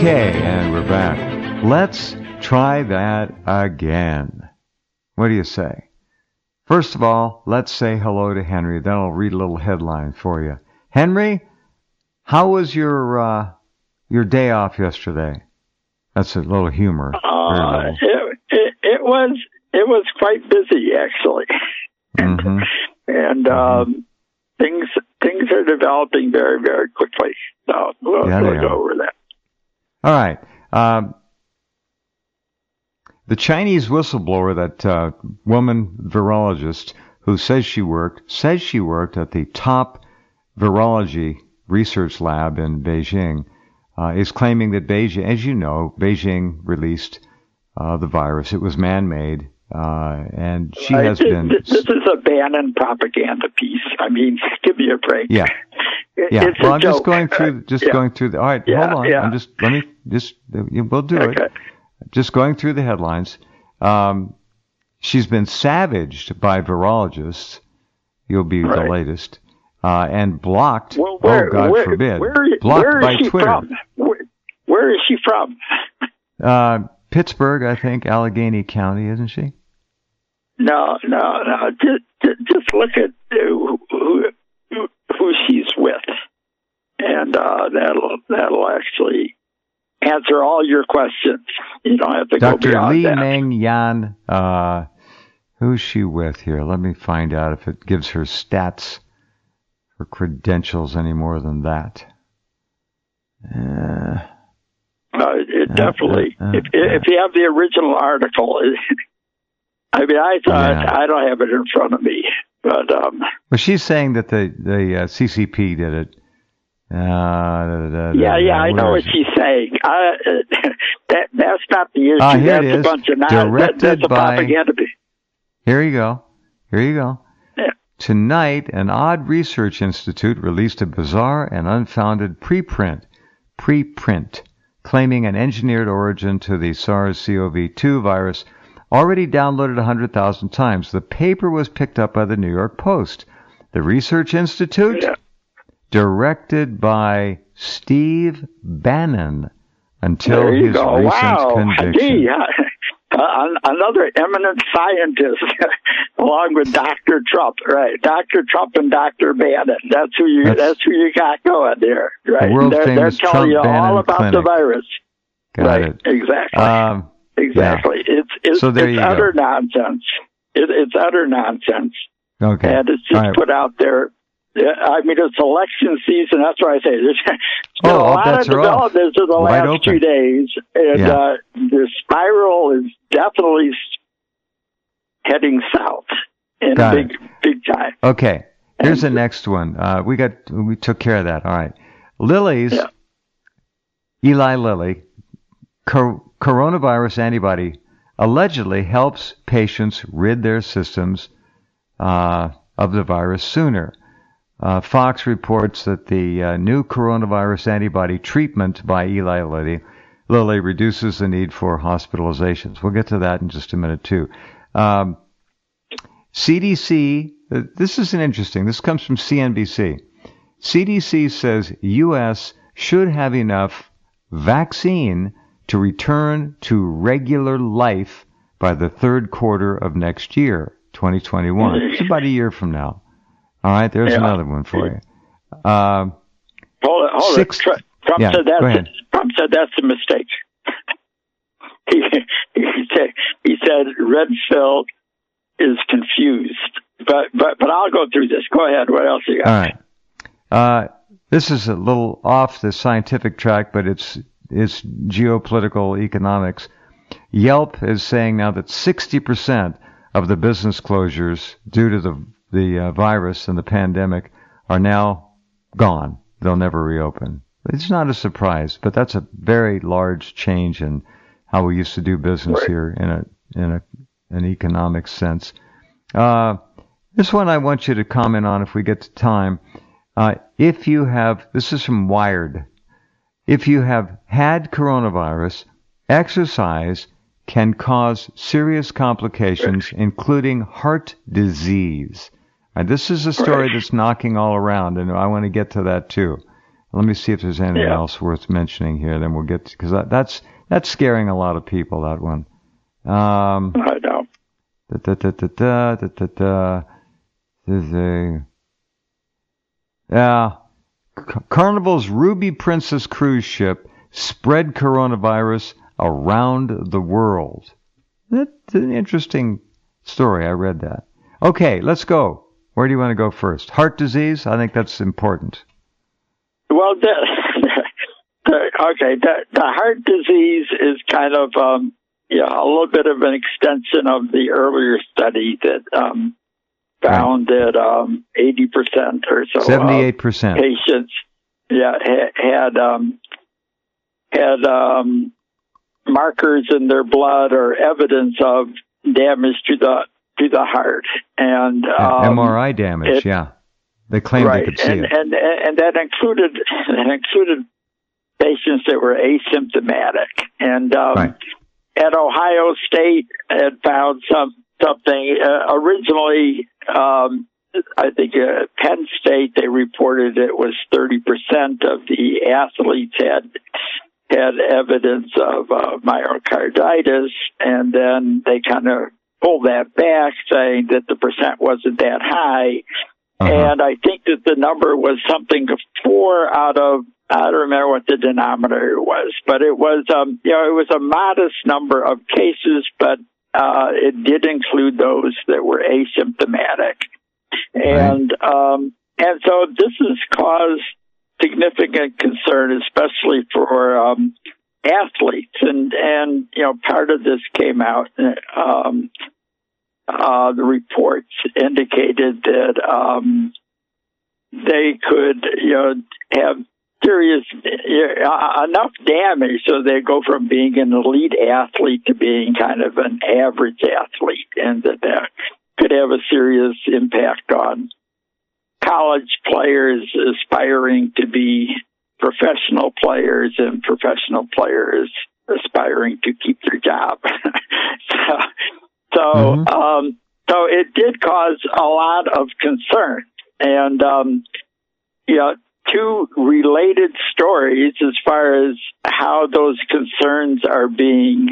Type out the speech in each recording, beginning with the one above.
Okay, and we're back. Let's try that again. What do you say? First of all, let's say hello to Henry. Then I'll read a little headline for you. Henry, how was your day off yesterday? That's a little humor. It was quite busy, actually. Mm-hmm. And things are developing very, very quickly. So we'll go over that. All right. The Chinese whistleblower, that woman virologist who says she worked at the top virology research lab in Beijing, is claiming that Beijing, as you know, Beijing released the virus. It was man-made, and she has been. This is a Bannon propaganda piece. I mean, give me a break. Yeah. Yeah. It's well, I'm joke. just going through. Going through the. All right, hold on. Yeah. We'll do it. Just going through the headlines. She's been savaged by virologists. You'll be the latest. And blocked. Well, God forbid. Blocked by she Twitter. From? Where is she from? Pittsburgh, I think, Allegheny County, isn't she? No. Just look at who she's with, and that'll actually answer all your questions. You don't have to go beyond Dr. Li that. Meng Yan, who's she with here? Let me find out if it gives her stats, her credentials any more than that. It definitely. If you have the original article, I mean, I thought I don't have it in front of me, but well, she's saying that the CCP did it. I know what she's saying. That's not the issue. Here that's it is. A bunch of nonsense. That's a propaganda. Here you go. Yeah. Tonight, an Odd Research Institute released a bizarre and unfounded preprint claiming an engineered origin to the SARS-CoV-2 virus already downloaded 100,000 times. The paper was picked up by the New York Post. The Research Institute, directed by Steve Bannon until his recent conviction. Another eminent scientist, along with Dr. Trump, right? Dr. Trump and Dr. Bannon. That's who you got going there, right? They're telling you all about the virus. Got it. Exactly. Exactly. Yeah. It's utter go. nonsense. It's utter nonsense. Okay. And it's just put out there. I mean, it's election season. That's why I say there's been a lot of developments in the last 2 days, and the spiral is definitely heading south in big time. Okay, here's the next one. We took care of that. All right, Eli Lilly, coronavirus antibody allegedly helps patients rid their systems of the virus sooner. Fox reports that the new coronavirus antibody treatment by Eli Lilly reduces the need for hospitalizations. We'll get to that in just a minute, too. CDC, this is interesting. This comes from CNBC. CDC says U.S. should have enough vaccine to return to regular life by the third quarter of next year, 2021. It's about a year from now. All right, there's another one for you. Hold it. Trump said that's a mistake. he said Redfield is confused. But I'll go through this. Go ahead. What else you got? All right. This is a little off the scientific track, but it's geopolitical economics. Yelp is saying now that 60% of the business closures due to the virus and the pandemic are now gone. They'll never reopen. It's not a surprise, but that's a very large change in how we used to do business here in an economic sense. This one I want you to comment on if we get to time. If you have, this is from Wired, if you have had coronavirus, exercise can cause serious complications, including heart disease. This is a story that's knocking all around, and I want to get to that too. Let me see if there's anything else worth mentioning here. Then we'll get because that's scaring a lot of people. That one. I know. Carnival's Ruby Princess cruise ship spread coronavirus around the world. That's an interesting story. I read that. Okay, let's go. Where do you want to go first? Heart disease? I think that's important. Well, the heart disease is kind of a little bit of an extension of the earlier study that found that 80% or so 78% patients had markers in their blood or evidence of damage to the heart and MRI damage. They claimed they could see it, and that included patients that were asymptomatic. And at Ohio State had found something originally. I think Penn State, they reported it was 30% of the athletes had evidence of myocarditis, and then they kind of pulled that back, saying that the percent wasn't that high. And I think that the number was something 4 out of, I don't remember what the denominator was, but it was it was a modest number of cases, but it did include those that were asymptomatic. And so this has caused significant concern, especially for athletes. And part of this came out. The reports indicated that they could, have serious enough damage so they go from being an elite athlete to being kind of an average athlete, and that could have a serious impact on college players aspiring to be professional players and professional players aspiring to keep their job. So it did cause a lot of concern. And, two related stories as far as how those concerns are being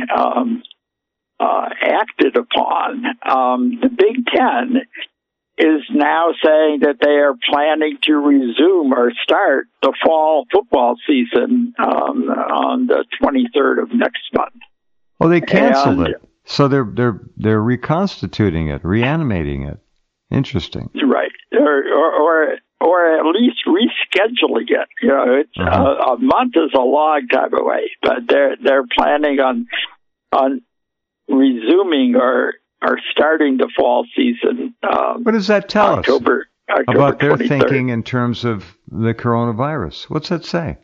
acted upon. The Big Ten is now saying that they are planning to resume or start the fall football season on the 23rd of next month. Well, they canceled it. So they're reconstituting it, reanimating it. Interesting, right? Or at least rescheduling it. It's a month is a long time away, but they're planning on resuming or starting the fall season. What does that tell us October about their 23rd. thinking in terms of the coronavirus? What's that say?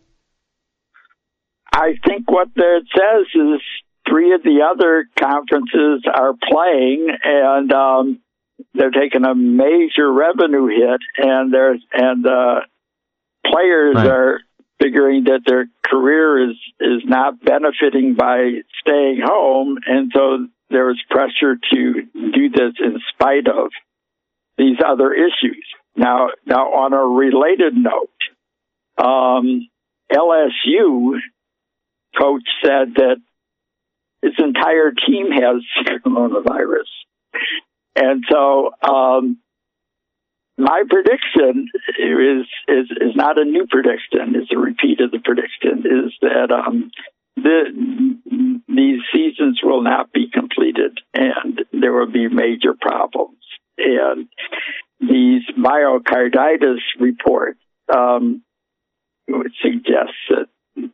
I think what that says is 3 of the other conferences are playing, and they're taking a major revenue hit, and the players are figuring that their career is not benefiting by staying home, and so there is pressure to do this in spite of these other issues. Now on a related note, LSU coach said that his entire team has coronavirus. And so my prediction is not a new prediction, it's a repeat of the prediction, is that these seasons will not be completed and there will be major problems. And these myocarditis reports would suggest that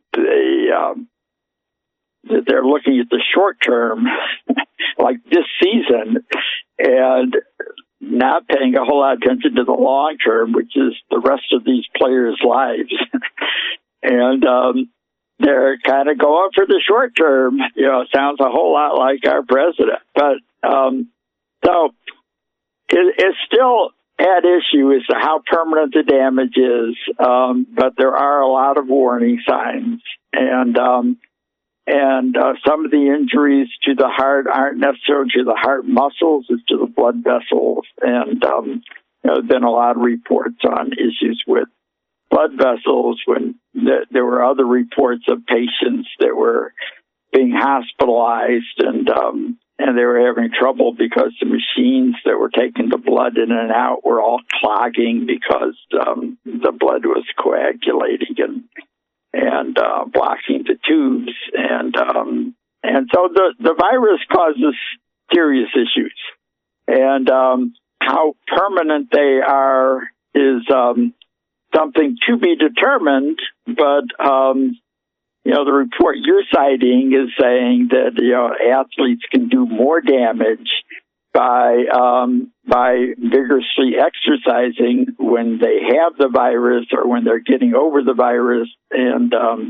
they're looking at the short term, like this season, and not paying a whole lot of attention to the long term, which is the rest of these players' lives. And they're kind of going for the short term. Sounds a whole lot like our president. But so it's still at issue as to how permanent the damage is. But there are a lot of warning signs. And some of the injuries to the heart aren't necessarily to the heart muscles, it's to the blood vessels. And there have been a lot of reports on issues with blood vessels when there were other reports of patients that were being hospitalized and they were having trouble because the machines that were taking the blood in and out were all clogging because the blood was coagulating and blocking the tubes. And so the virus causes serious issues. And how permanent they are is something to be determined, but the report you're citing is saying that athletes can do more damage by vigorously exercising when they have the virus or when they're getting over the virus, and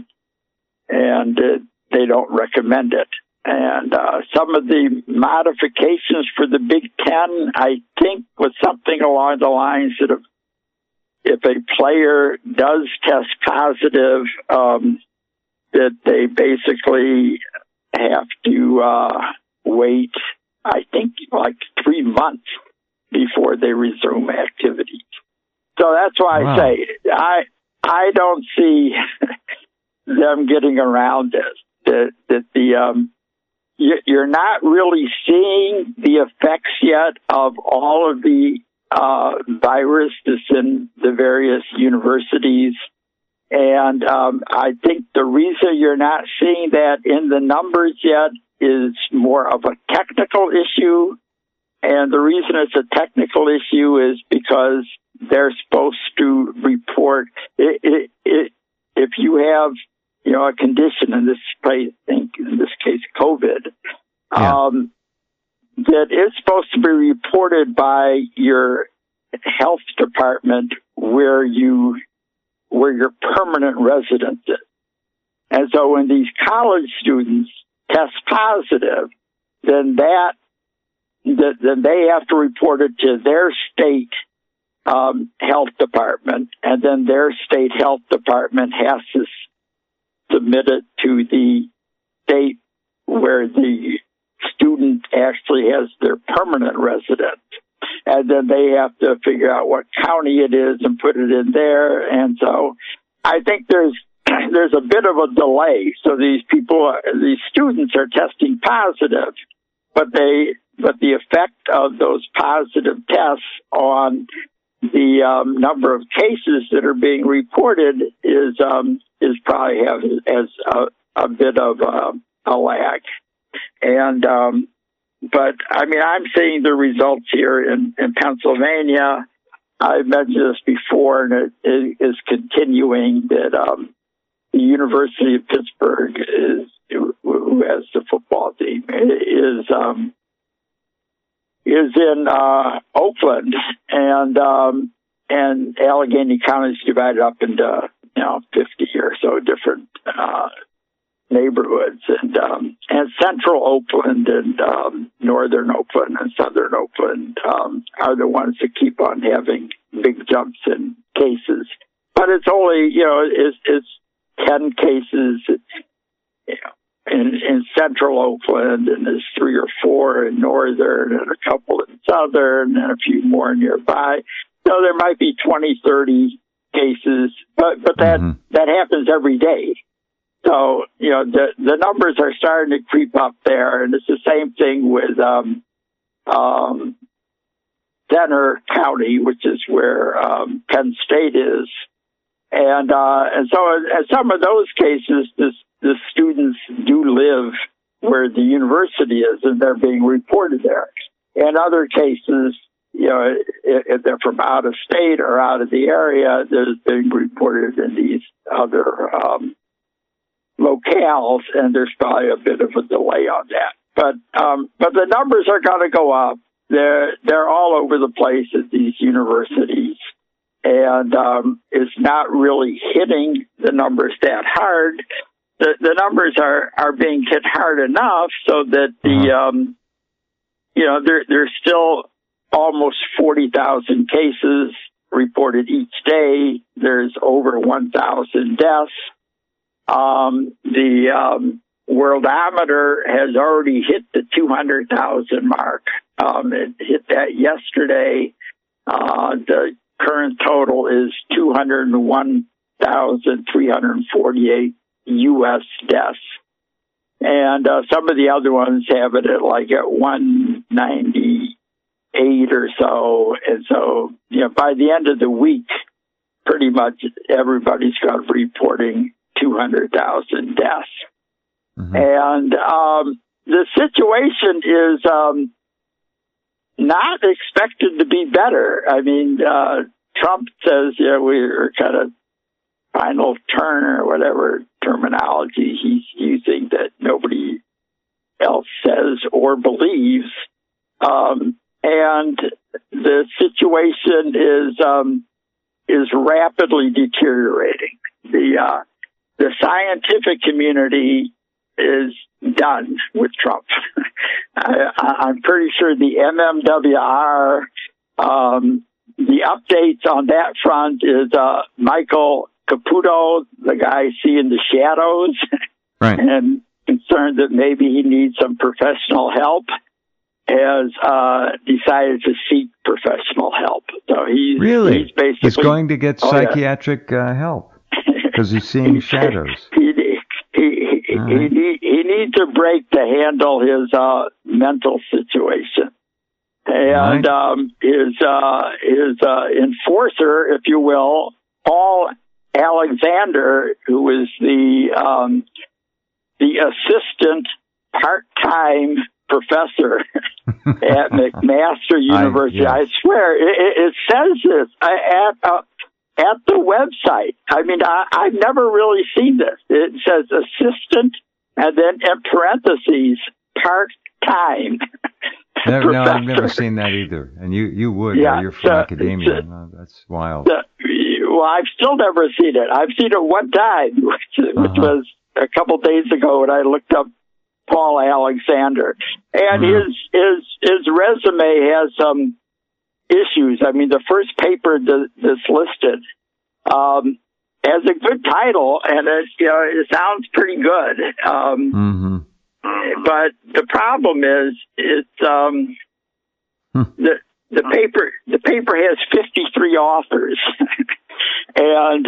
they don't recommend it. And some of the modifications for the Big Ten, I think, was something along the lines that if a player does test positive, that they basically have to wait, I think, like 3 months before they resume activities. So that's why I say I don't see them getting around this. That you're not really seeing the effects yet of all of the virus that's in the various universities. And I think the reason you're not seeing that in the numbers yet is more of a technical issue. And the reason it's a technical issue is because they're supposed to report if you have a condition, in this case, COVID, that is supposed to be reported by your health department where your permanent residence is. And so when these college students test positive, then they have to report it to their state health department, and then their state health department has to submit it to the state where the student actually has their permanent residence. And then they have to figure out what county it is and put it in there. And so I think there's a bit of a delay. So these students are testing positive, but the effect of those positive tests on the number of cases that are being reported is probably has a bit of a lag. And but I mean, I'm seeing the results here in Pennsylvania. I've mentioned this before, and it is continuing that the University of Pittsburgh who has the football team is in Oakland, and Allegheny County is divided up into 50 or so different neighborhoods, and central Oakland and northern Oakland and southern Oakland are the ones that keep on having big jumps in cases. But it's only it's 10 cases in central Oakland, and there's 3 or 4 in northern, and a couple in southern, and a few more nearby. So there might be 20, 30 cases, but that happens every day. So, the numbers are starting to creep up there, and it's the same thing with Centre County, which is where Penn State is. And so in some of those cases, the students do live where the university is, and they're being reported there. In other cases, if they're from out of state or out of the area, they're being reported in these other locales, and there's probably a bit of a delay on that. But the numbers are going to go up. They're all over the place at these universities, and it's not really hitting the numbers that hard. The numbers are being hit hard enough so that there's still almost 40,000 cases reported each day. There's over 1,000 deaths. The Worldometer has already hit the 200,000 mark. It hit that yesterday. The current total is 201,348 U.S. deaths. And some of the other ones have it at 198 or so. And so, by the end of the week, pretty much everybody's got reporting 200,000 deaths. Mm-hmm. And the situation is not expected to be better. I mean, Trump says, we're kind of final turn or whatever terminology he's using that nobody else says or believes. And the situation is rapidly deteriorating. The scientific community is done with Trump. I'm pretty sure the MMWR, the updates on that front is Michael Caputo, the guy seeing the shadows, right, and concerned that maybe he needs some professional help, has decided to seek professional help. So he's basically... He's going to get psychiatric help because he's seeing shadows. He needs a break to handle his mental situation. And his enforcer, if you will, Paul Alexander, who is the assistant part-time professor at McMaster University. I swear, it says this at the website. I mean, I've never really seen this. It says assistant and then in parentheses, part-time. No, I've never seen that either. And you would. Yeah, you're from academia. No, that's wild. Well, I've still never seen it. I've seen it one time, which was a couple days ago when I looked up Paul Alexander. And his resume has some issues. I mean, the first paper that's listed has a good title, and it sounds pretty good. But the problem is, the paper has 53 authors, and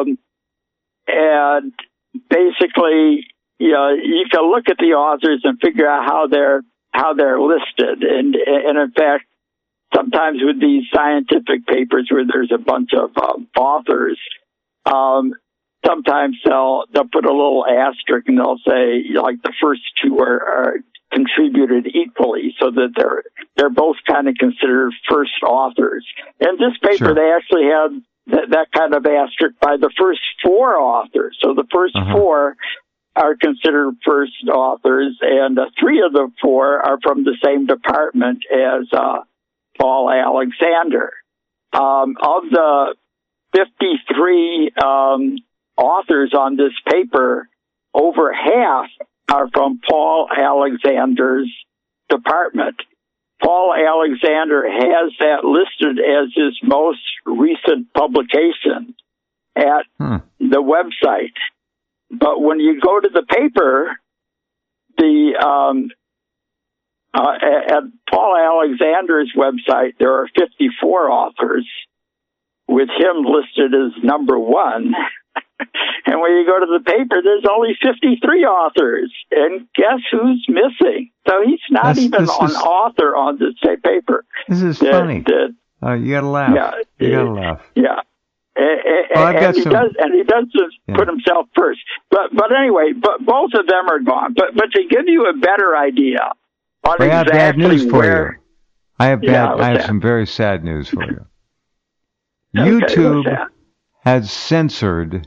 basically, you can look at the authors and figure out how they're listed, and in fact, sometimes with these scientific papers where there's a bunch of authors, sometimes they'll put a little asterisk and they'll say like the first two are contributed equally, so that they're both kind of considered first authors. In this paper, they actually had that kind of asterisk by the first four authors. So the first four are considered first authors, and three of the four are from the same department as Paul Alexander. Of the 53 authors on this paper, over half are from Paul Alexander's department. Paul Alexander has that listed as his most recent publication at the website. But when you go to the paper, at Paul Alexander's website, there are 54 authors, with him listed as number one. And when you go to the paper, there's only 53 authors. And guess who's missing? So he's not even an author on this paper. This is funny. You gotta laugh. Yeah, you gotta laugh. Yeah. And he does put himself first. But anyway, both of them are gone. But to give you a better idea on I have bad news for you. I have some very sad news for you. YouTube has censored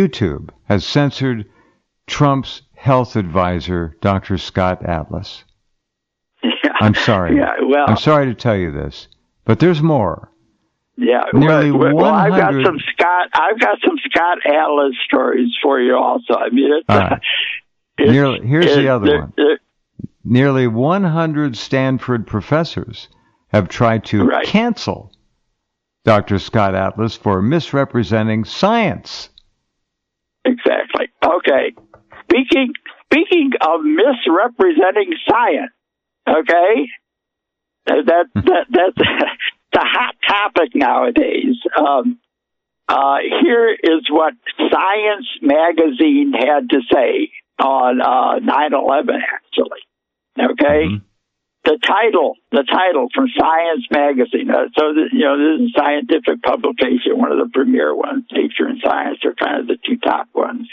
Trump's health advisor, Dr. Scott Atlas. Yeah. I'm sorry. Yeah, well, I'm sorry to tell you this, but there's more. Yeah, nearly 100. I've got some Scott Atlas stories for you also. I mean, here's the other one. Nearly 100 Stanford professors have tried to cancel Dr. Scott Atlas for misrepresenting science. Exactly. Okay. Speaking of misrepresenting science, okay, that's a hot topic nowadays. here is what Science Magazine had to say on 9/11, actually. Okay? Mm-hmm. The title from Science Magazine. This is a scientific publication, one of the premier ones. Nature and Science are kind of the two top ones.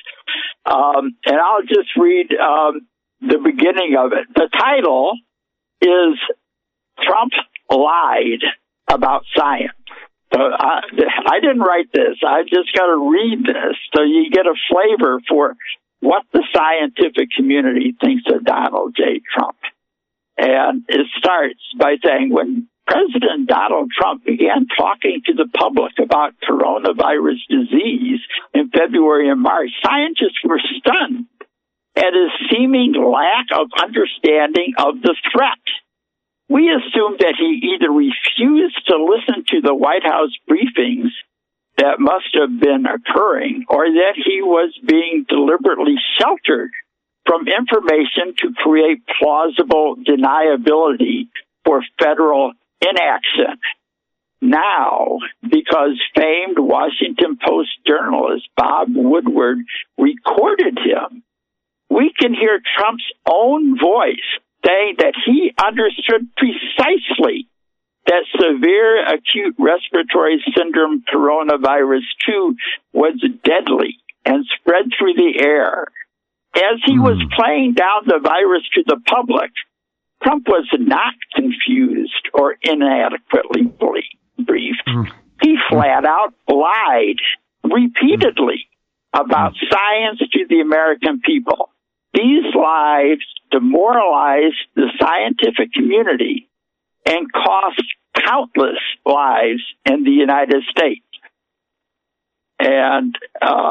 And I'll just read the beginning of it. The title is Trump Lied About Science. So I didn't write this. I just got to read this so you get a flavor for what the scientific community thinks of Donald J. Trump. And it starts by saying, when President Donald Trump began talking to the public about coronavirus disease in February and March, scientists were stunned at his seeming lack of understanding of the threat. We assumed that he either refused to listen to the White House briefings that must have been occurring, or that he was being deliberately sheltered from information to create plausible deniability for federal inaction. Now, because famed Washington Post journalist Bob Woodward recorded him, we can hear Trump's own voice saying that he understood precisely that severe acute respiratory syndrome coronavirus 2 was deadly and spread through the air. As he was playing down the virus to the public, Trump was not confused or inadequately briefed. He flat out lied repeatedly about science to the American people. These lies demoralized the scientific community and cost countless lives in the United States. And,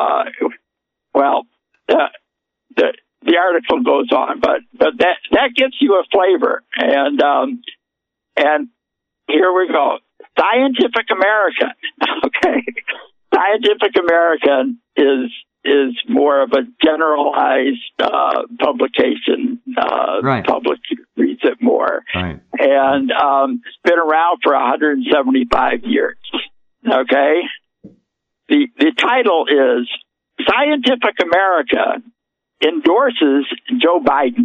the article goes on, but that gives you a flavor. And here we go. Scientific American. Okay. Scientific American is more of a generalized publication. Right. Public reads it more. Right. And it's been around for 175 years. Okay. The title is Scientific American endorses Joe Biden.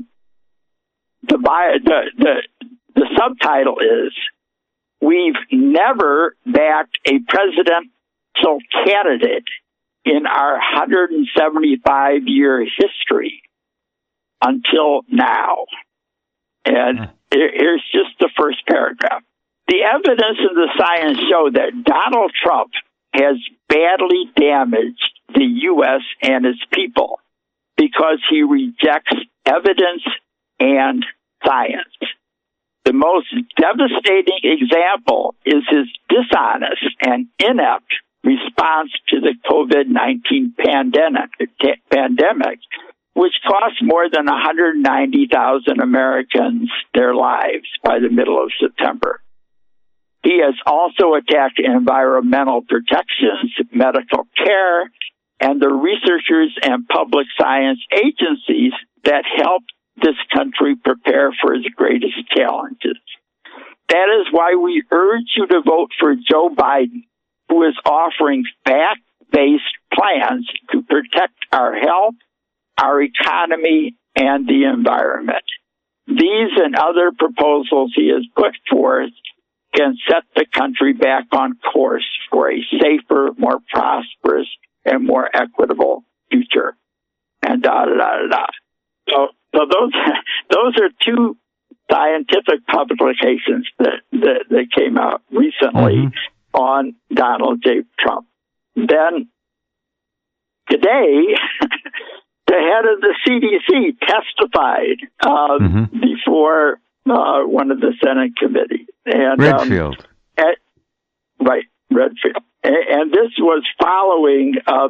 The subtitle is, we've never backed a presidential candidate in our 175-year history until now. And here's just the first paragraph. The evidence and the science show that Donald Trump has badly damaged the U.S. and its people because he rejects evidence and science. The most devastating example is his dishonest and inept response to the COVID-19 pandemic, which cost more than 190,000 Americans their lives by the middle of September. He has also attacked environmental protections, medical care, and the researchers and public science agencies that help this country prepare for its greatest challenges. That is why we urge you to vote for Joe Biden, who is offering fact-based plans to protect our health, our economy, and the environment. These and other proposals he has put forth can set the country back on course for a safer, more prosperous, and more equitable future. And So those are two scientific publications that came out recently on Donald J. Trump. Then today, the head of the CDC testified before one of the Senate committees. And, Redfield. Redfield. And this was following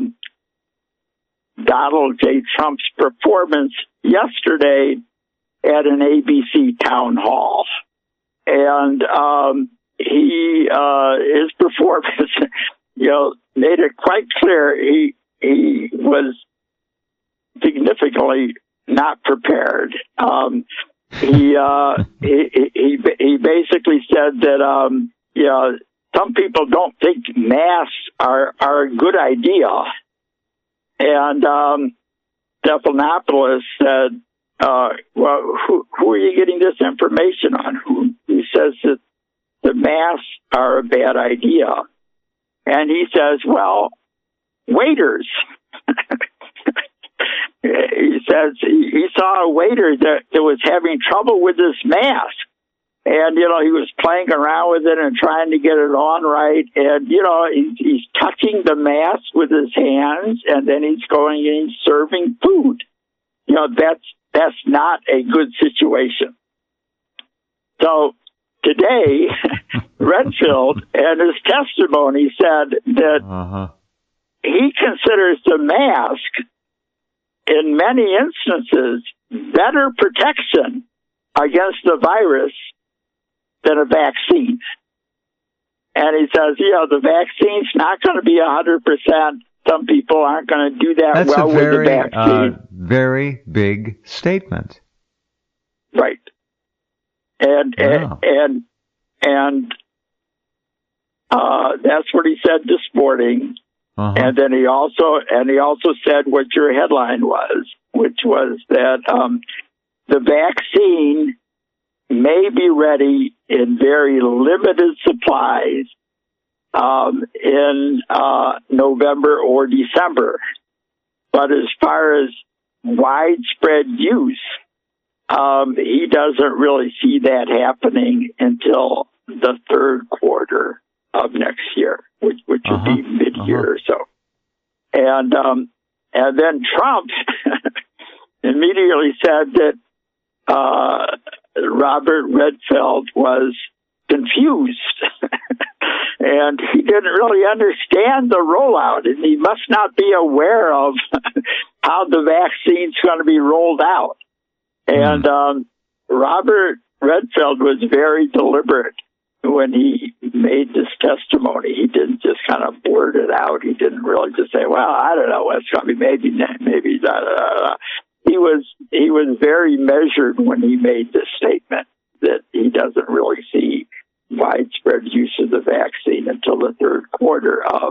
Donald J. Trump's performance yesterday at an ABC town hall. And his performance, made it quite clear he was significantly not prepared. He basically said that some people don't think masks are a good idea. And Stephanopoulos said, well, who are you getting this information on? Who says that the masks are a bad idea? And he says, well, waiters. He says he saw a waiter that was having trouble with this mask. And, you know, he was playing around with it and trying to get it on right. And, you know, he's touching the mask with his hands, and then he's going and he's serving food. You know, that's not a good situation. So today, Redfield and his testimony said that he considers the mask, in many instances, better protection against the virus than a vaccine. And he says, you know, the vaccine's not going to be 100%. Some people aren't going to do that well with the vaccine. That's a very big statement. Right. And that's what he said this morning. And then he also said what your headline was, which was that the vaccine may be ready in very limited supplies in November or December. But as far as widespread use, he doesn't really see that happening until the third quarter of next year, which would be mid-year or so. And then Trump immediately said that Robert Redfield was confused and he didn't really understand the rollout, and he must not be aware of how the vaccine's going to be rolled out. And Robert Redfield was very deliberate when he made this testimony. He didn't just kind of blurt it out. He didn't really just say, well, I don't know what's going to be, maybe da, da, da, da. He was very measured when he made this statement that he doesn't really see widespread use of the vaccine until the third quarter of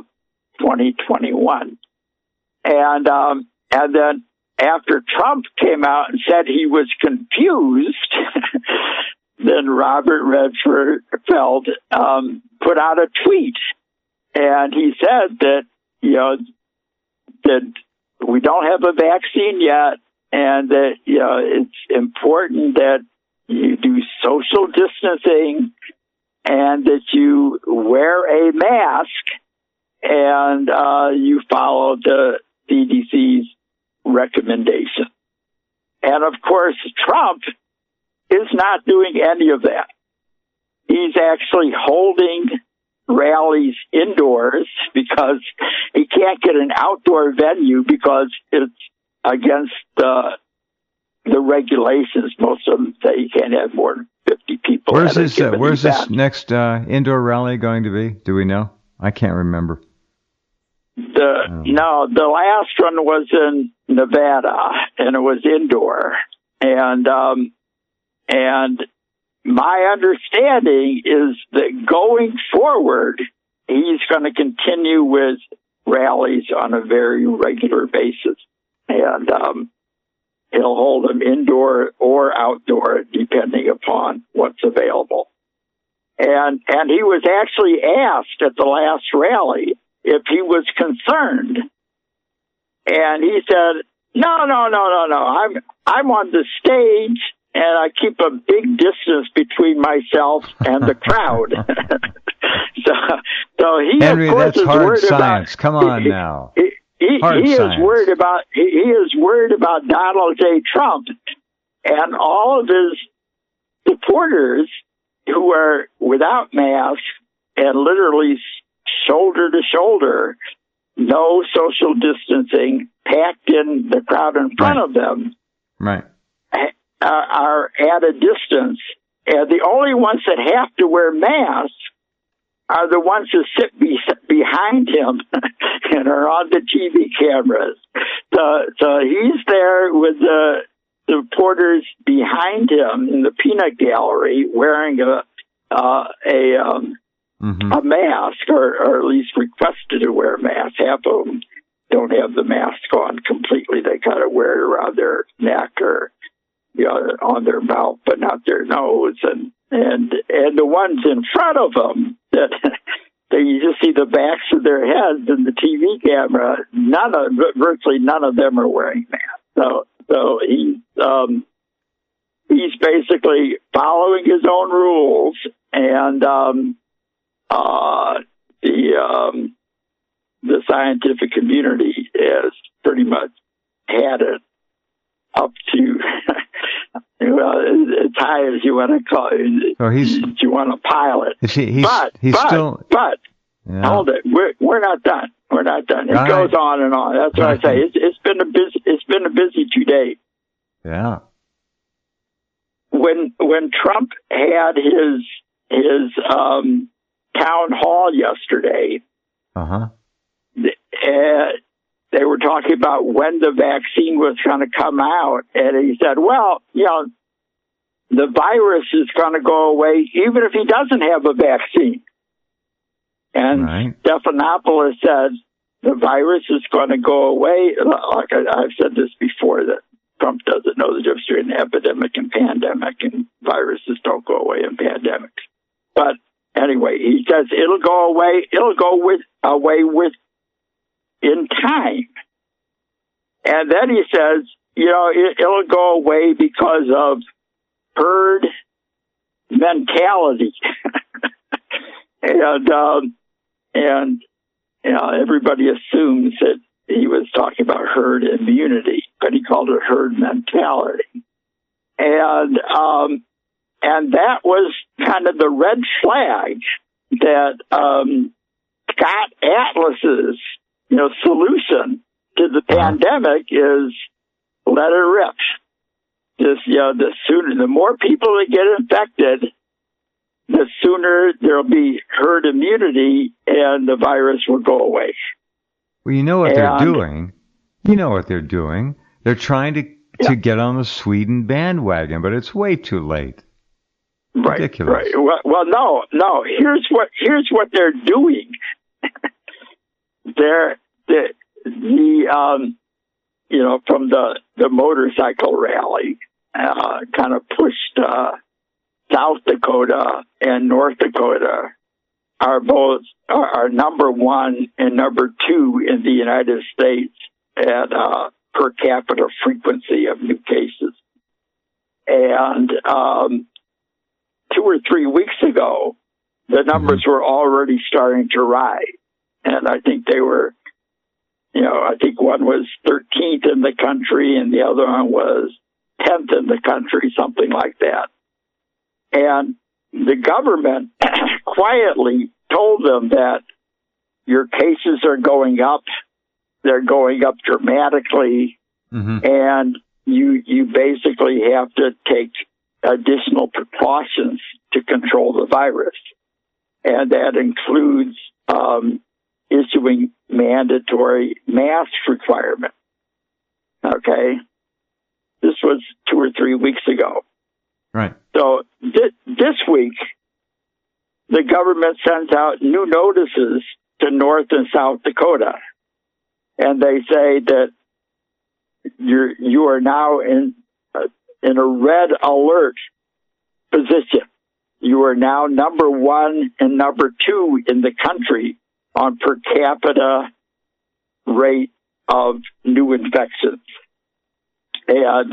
2021. And then after Trump came out and said he was confused, then Robert Redfield put out a tweet, and he said that, you know, that we don't have a vaccine yet, and that, you know, it's important that you do social distancing and that you wear a mask and you follow the CDC's recommendation. And of course, Trump is not doing any of that. He's actually holding rallies indoors because he can't get an outdoor venue because it's against the regulations. Most of them say you can't have more than 50 people. Where's this next indoor rally going to be? Do we know? I can't remember. No, the last one was in Nevada, and it was indoor. And my understanding is that going forward, he's going to continue with rallies on a very regular basis. And he'll hold them indoor or outdoor, depending upon what's available. And he was actually asked at the last rally if he was concerned. And he said, no. I'm on the stage, and I keep a big distance between myself and the crowd. so he, Henry, of course, that's is hard worried science. about... Come on now. He is worried about Donald J. Trump and all of his supporters who are without masks and literally shoulder to shoulder, no social distancing, packed in the crowd in front of them, are at a distance. And the only ones that have to wear masks are the ones who sit behind him and are on the TV cameras. So he's there with the reporters behind him in the peanut gallery wearing a mask, or at least requested to wear a mask. Half of them don't have the mask on completely. They kind of wear it around their neck or on their mouth, but not their nose. And the ones in front of them that you just see the backs of their heads in the TV camera. Virtually none of them are wearing masks. So he's basically following his own rules, and the scientific community has pretty much had it up to as high as you want to call it. So you want to pile it. But hold it. We're not done. We're not done. It goes on and on. That's what I say. It's been a busy 2 days. Yeah. When Trump had his town hall yesterday, they were talking about when the vaccine was going to come out, and he said, "Well, the virus is going to go away even if he doesn't have a vaccine." And Stephanopoulos said the virus is going to go away. Like I've said this before, that Trump doesn't know the difference between an epidemic and pandemic, and viruses don't go away in pandemics. But anyway, he says it'll go away. It'll go away in time. And then he says, it'll go away because of herd mentality. and everybody assumes that he was talking about herd immunity, but he called it herd mentality. And that was kind of the red flag that Scott Atlas's solution to the pandemic is let it rip. The more people that get infected, the sooner there'll be herd immunity and the virus will go away. Well, you know what they're doing. They're trying to get on the Sweden bandwagon, but it's way too late. Right. Ridiculous. Right. Well, no. Here's what they're doing. From the motorcycle rally, kind of pushed South Dakota and North Dakota are number one and number two in the United States at per capita frequency of new cases. And 2 or 3 weeks ago, the numbers were already starting to rise. And I think they were, I think one was 13th in the country and the other one was 10th in the country, something like that. And the government quietly told them that your cases are going up. They're going up dramatically. And you basically have to take additional precautions to control the virus. And that includes issuing mandatory mask requirements. Okay? This was 2 or 3 weeks ago. Right. So this week, the government sends out new notices to North and South Dakota. And they say that you are now in a red alert position. You are now number one and number two in the country on per capita rate of new infections. And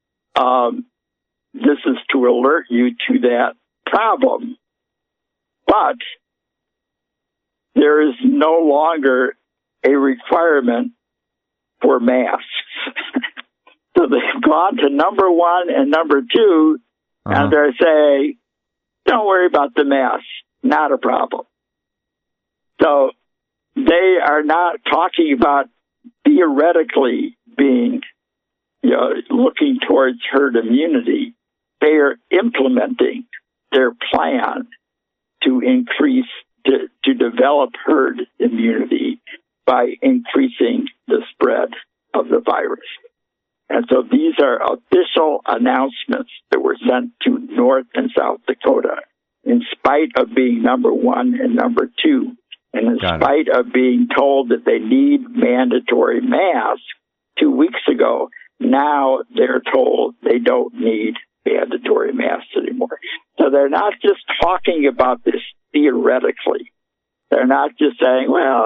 this is to alert you to that problem. But there is no longer a requirement for masks. So they've gone to number one and number two, and they're saying, don't worry about the mask, not a problem. So they are not talking about theoretically being, looking towards herd immunity. They are implementing their plan to increase, to develop herd immunity by increasing the spread of the virus. And so these are official announcements that were sent to North and South Dakota. in spite of being number one and number two. And in spite of being told that they need mandatory masks 2 weeks ago, now they're told they don't need mandatory masks anymore. So they're not just talking about this theoretically. They're not just saying, well,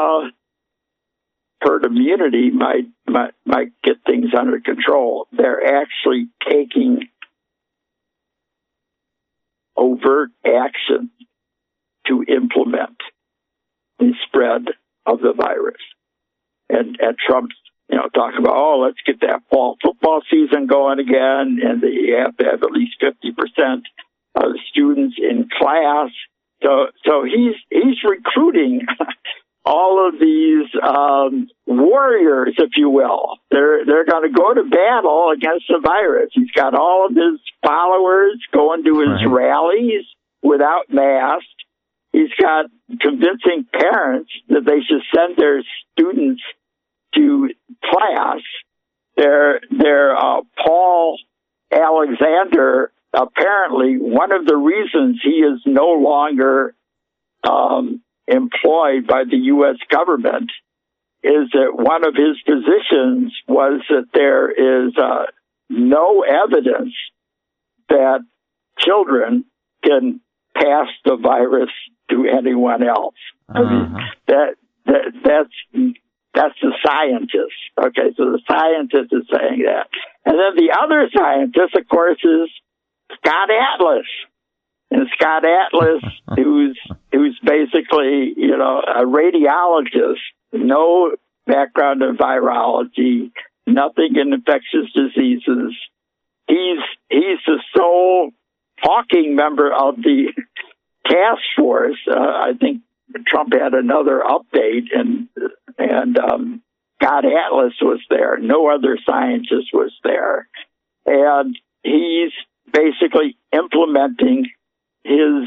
herd immunity might get things under control. They're actually taking overt action to implement the spread of the virus. And Trump's, talking about, let's get that fall football season going again, and you have to have at least 50% of the students in class. So he's recruiting all of these warriors, if you will. They're going to go to battle against the virus. He's got all of his followers going to his rallies without masks. He's got convincing parents that they should send their students to class. Paul Alexander, apparently one of the reasons he is no longer employed by the U.S. government is that one of his positions was that there is no evidence that children can pass the virus to anyone else. I mean, that's the scientist. Okay, so the scientist is saying that. And then the other scientist, of course, is Scott Atlas. And Scott Atlas, who's basically, a radiologist, no background in virology, nothing in infectious diseases. He's the sole talking member of the task force. I think Trump had another update, and Scott Atlas was there. No other scientist was there. And he's basically implementing his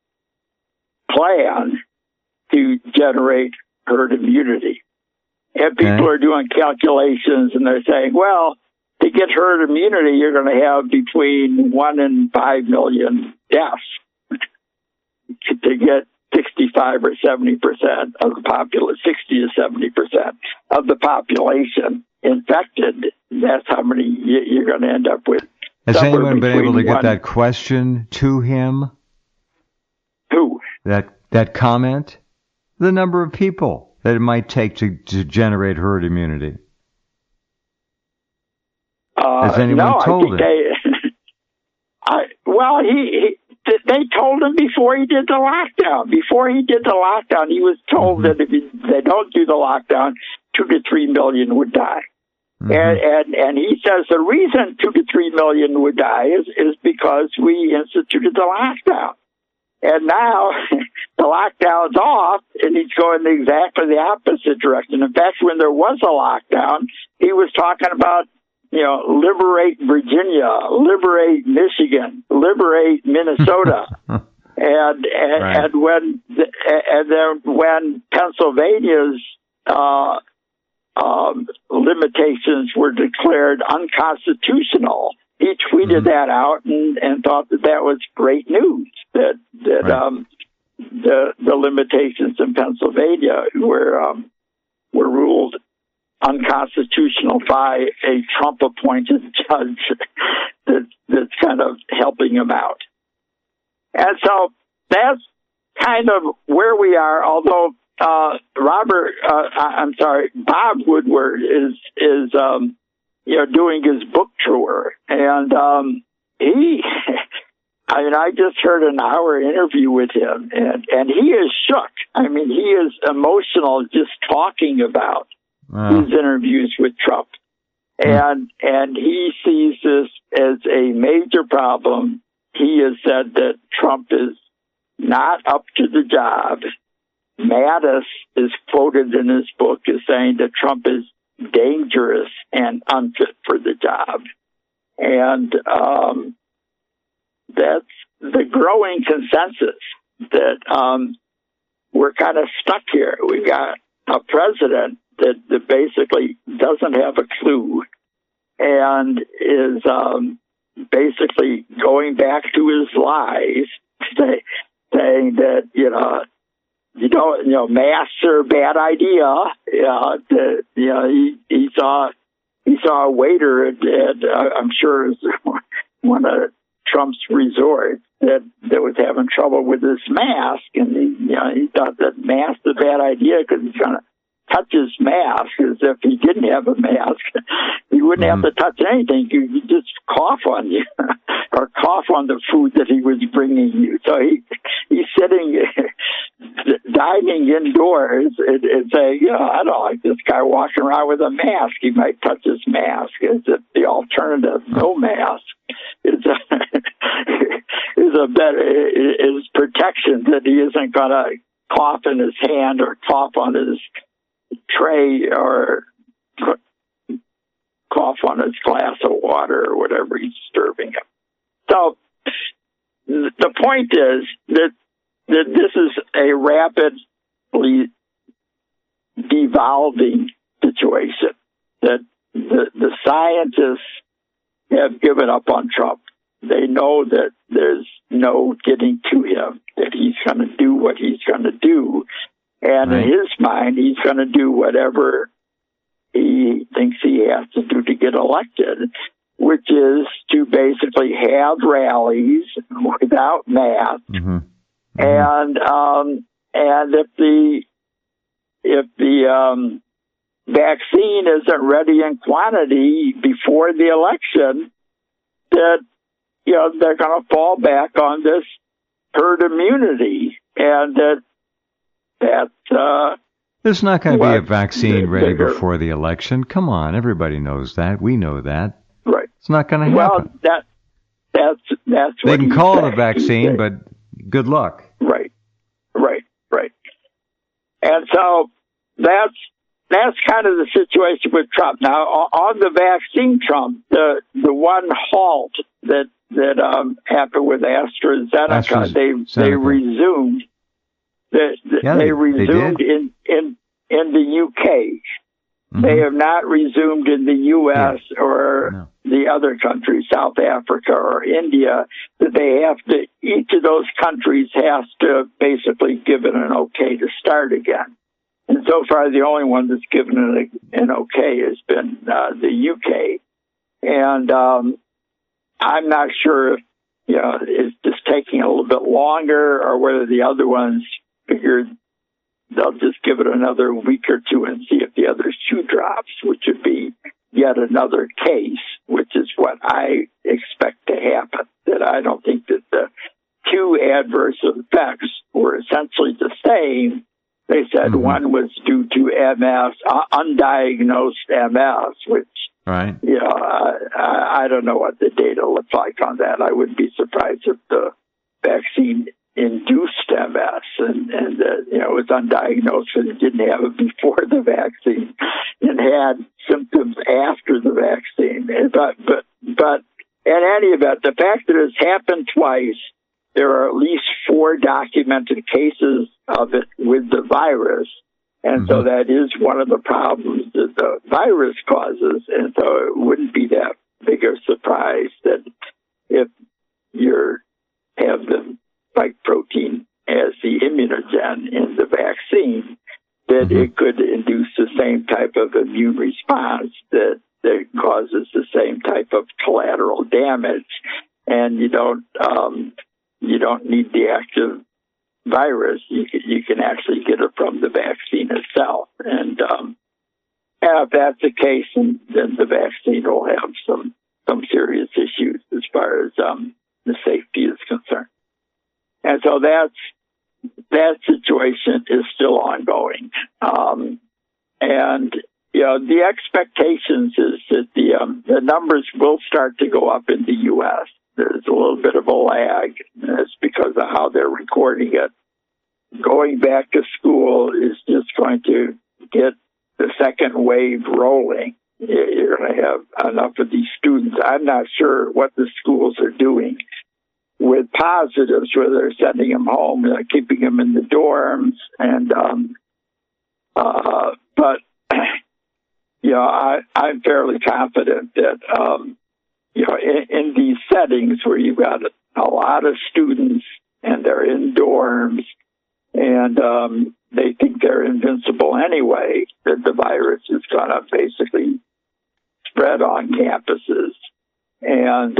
plan to generate herd immunity. And people are doing calculations, and they're saying, well, to get herd immunity, you're going to have between 1 and 5 million deaths. To get 65 or 70% of the population, 60 to 70% of the population infected, that's how many you're going to end up with. Has anyone been able to get that question to him? Who? That comment? The number of people that it might take to generate herd immunity. Has anyone told him? They told him before he did the lockdown. Before he did the lockdown, he was told that if they don't do the lockdown, 2 to 3 million would die. And he says the reason 2 to 3 million would die is because we instituted the lockdown. And now the lockdown's off, and he's going exactly the opposite direction. In fact, when there was a lockdown, he was talking about, liberate Virginia, liberate Michigan, liberate Minnesota. and then when Pennsylvania's limitations were declared unconstitutional, he tweeted that out and thought that was great news, that the limitations in Pennsylvania were ruled unconstitutional by a Trump-appointed judge that's kind of helping him out. And so that's kind of where we are, although Bob Woodward is doing his book tour. And I just heard an hour interview with him, and he is shook. I mean, he is emotional just talking about his interviews with Trump. And he sees this as a major problem. He has said that Trump is not up to the job. Mattis is quoted in his book as saying that Trump is dangerous and unfit for the job. And that's the growing consensus that we're kind of stuck here. We got a president that basically doesn't have a clue and is basically going back to his lies saying that, masks are a bad idea. He saw a waiter at I'm sure it was one of Trump's resorts that was having trouble with his mask, and he thought that mask is a bad idea because he's going to touch his mask, as if he didn't have a mask. He wouldn't have to touch anything. You just cough on you or cough on the food that he was bringing you. So he's sitting, dining indoors and saying, I don't like this guy walking around with a mask. He might touch his mask. As if the alternative, no mask, is a better, is protection, that he isn't going to cough in his hand or cough on his tray or cough on his glass of water or whatever he's serving him. So the point is that this is a rapidly devolving situation, that the scientists have given up on Trump. They know that there's no getting to him, that he's going to do what he's going to do. And in his mind, he's going to do whatever he thinks he has to do to get elected, which is to basically have rallies without masks. Mm-hmm. Mm-hmm. And if the vaccine isn't ready in quantity before the election, that they're going to fall back on this herd immunity, and there's not going to be a vaccine ready before the election. Come on, everybody knows that. We know that. Right. It's not going to happen. Well, that's what they can call it a vaccine, but good luck. Right. And so that's kind of the situation with Trump. Now, on the vaccine, Trump, the one halt that happened with AstraZeneca, they resumed. They resumed in the UK. Mm-hmm. They have not resumed in the U.S. or the other countries, South Africa or India. That they have to. Each of those countries has to basically give it an okay to start again. And so far, the only one that's given it an okay has been the UK. And I'm not sure if it's just taking a little bit longer, or whether the other ones figured they'll just give it another week or two and see if the other shoe drops, which would be yet another case, which is what I expect to happen. That I don't think that the two adverse effects were essentially the same. They said one was due to MS, undiagnosed MS, which, I don't know what the data looks like on that. I wouldn't be surprised if the vaccine induced MS and it was undiagnosed and didn't have it before the vaccine and had symptoms after the vaccine. But in any event, the fact that it's happened twice, there are at least 4 documented cases of it with the virus. And so that is one of the problems that the virus causes. And so it wouldn't be that big a surprise that if you have the spike protein as the immunogen in the vaccine, that it could induce the same type of immune response that causes the same type of collateral damage. And you don't need the active virus. You can actually get it from the vaccine itself. And if that's the case, then the vaccine will have some serious issues as far as the safety is concerned. And so that situation is still ongoing. And the expectations is that the numbers will start to go up in the U.S. There's a little bit of a lag. That's because of how they're recording it. Going back to school is just going to get the second wave rolling. You're going to have enough of these students. I'm not sure what the schools are doing with positives, whether they're sending them home, keeping them in the dorms. And but I'm fairly confident that in these settings where you've got a lot of students and they're in dorms, and they think they're invincible anyway, that the virus is going to basically spread on campuses. And,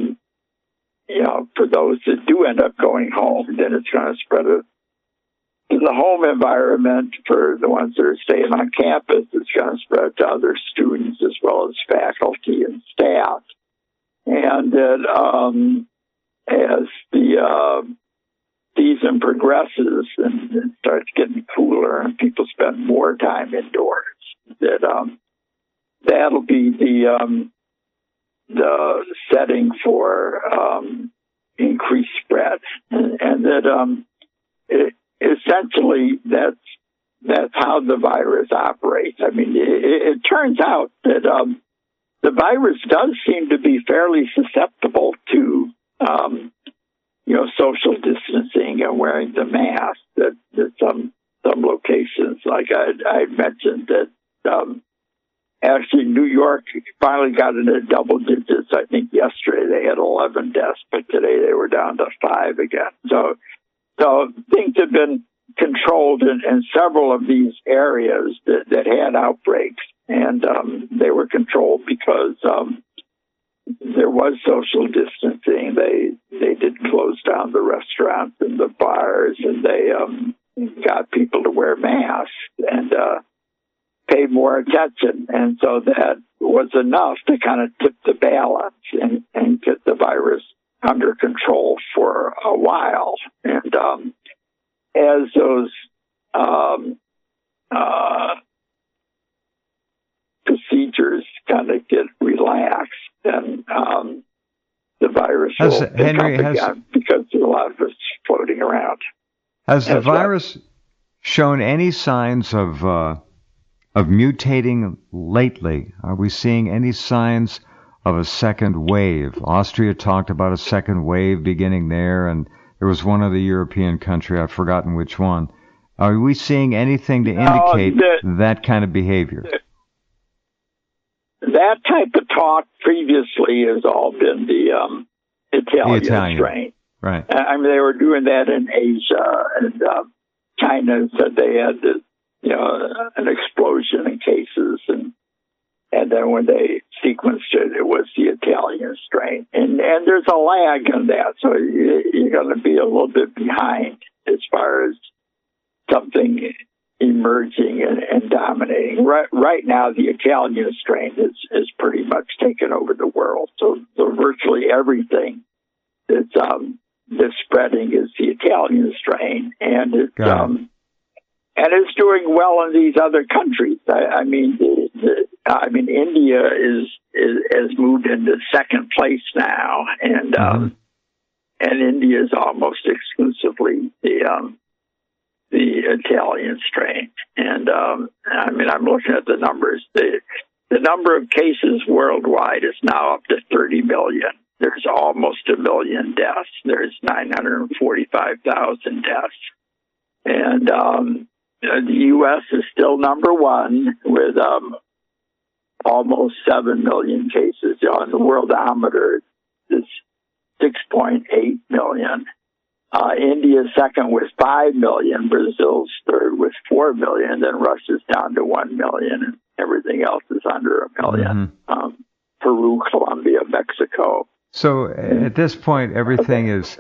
for those that do end up going home, then it's going to spread to the home environment. For the ones that are staying on campus, it's going to spread to other students as well as faculty and staff. And that as the season progresses and it starts getting cooler and people spend more time indoors, that that'll be the setting for increased spread, and that essentially that's how the virus operates. I mean, it turns out that the virus does seem to be fairly susceptible to social distancing and wearing the mask. That some locations, like I mentioned, that actually New York finally got into double digits. I think yesterday they had 11 deaths, but today they were down to 5 again. So things have been controlled in several of these areas that had outbreaks, and they were controlled because there was social distancing. They didn't close down the restaurants and the bars, and they got people to wear masks and pay more attention. And so that was enough to kind of tip the balance and get the virus under control for a while. And as those procedures kind of get relaxed, then the virus will pick up again because there's a lot of it floating around. Has the virus shown any signs of mutating lately? Are we seeing any signs of a second wave? Austria talked about a second wave beginning there, and there was one other European country, I've forgotten which one. Are we seeing anything to indicate that kind of behavior? That type of talk previously has all been the Italian strain. Right. I mean, they were doing that in Asia, and China said they had this, an explosion in cases, and then when they sequenced it, it was the Italian strain. And there's a lag in that, so you're going to be a little bit behind as far as something emerging and dominating. Right now, the Italian strain is pretty much taken over the world. So virtually everything that's spreading is the Italian strain, and it's doing well in these other countries. I mean, India has moved into second place now, and India is almost exclusively the Italian strain. And I'm looking at the numbers. The number of cases worldwide is now up to 30 million. There's almost 1 million deaths. There's 945,000 deaths. And the U.S. is still number one with almost 7 million cases. On the Worldometer, it's 6.8 million. India's second with 5 million. Brazil's third with 4 million. Then Russia's down to 1 million. And everything else is under 1 million. Peru, Colombia, Mexico. So at this point, everything is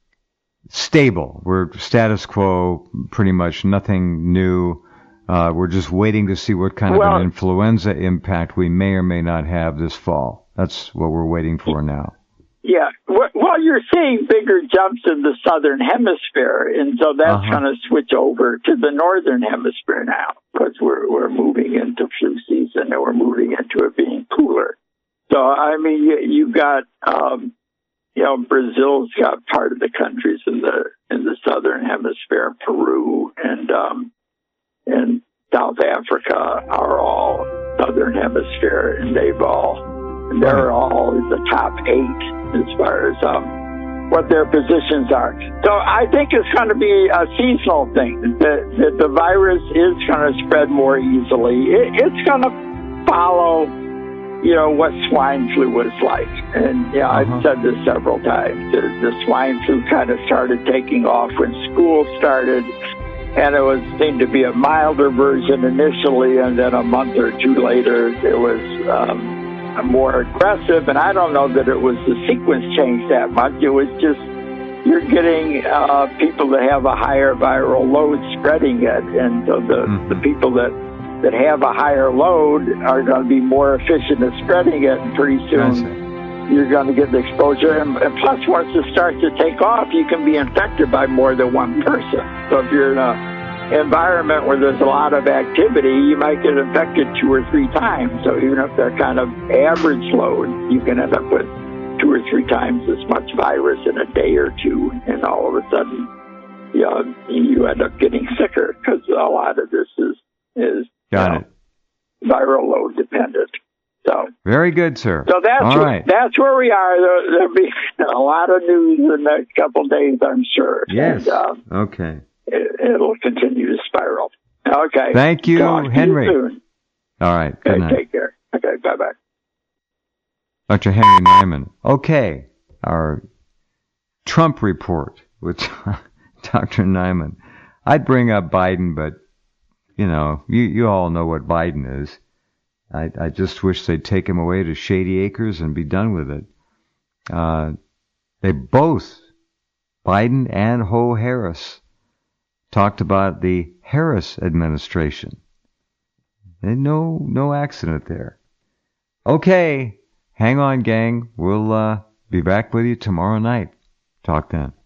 stable. We're status quo, pretty much nothing new. We're just waiting to see what kind of an influenza impact we may or may not have this fall. That's what we're waiting for now. Yeah. Well, you're seeing bigger jumps in the southern hemisphere, and so that's going to switch over to the northern hemisphere now, because we're moving into flu season and we're moving into it being cooler. So, I mean, you've got, Brazil's got part of the countries in the southern hemisphere. Peru and South Africa are all southern hemisphere, and they're all in the top 8 as far as what their positions are. So I think it's going to be a seasonal thing, that the virus is going to spread more easily. It's going to follow what swine flu was like. And, I've said this several times. The swine flu kind of started taking off when school started, and it seemed to be a milder version initially, and then a month or two later, it was more aggressive. And I don't know that it was the sequence changed that much. It was just you're getting people that have a higher viral load spreading it, and so the people that have a higher load are going to be more efficient at spreading it, and pretty soon you're going to get the exposure. And plus, once it starts to take off, you can be infected by more than one person. So if you're in an environment where there's a lot of activity, you might get infected 2 or 3 times. So even if they're kind of average load, you can end up with 2 or 3 times as much virus in a day or two, and all of a sudden, you end up getting sicker, because a lot of this is viral load dependent. So very good, sir. So that's where we are. There'll be a lot of news in the next couple of days, I'm sure. Yes. And, okay. It'll continue to spiral. Okay. Thank you, Henry. You soon. All right. Good night. Take care. Okay. Bye-bye. Dr. Henry Nyman. Okay. Our Trump report with Dr. Nyman. I'd bring up Biden, but you all know what Biden is. I just wish they'd take him away to Shady Acres and be done with it. They both, Biden and Ho Harris, talked about the Harris administration. And no accident there. Okay, hang on, gang. We'll be back with you tomorrow night. Talk then.